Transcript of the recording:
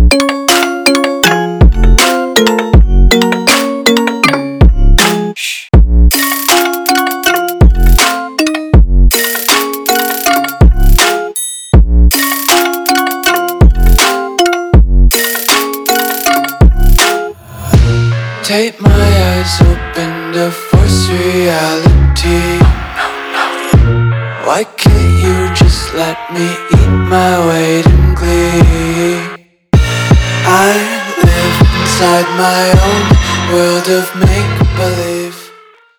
Take my eyes open to force reality. Why can't you just let me eat my weight in glee? I live inside my own world of make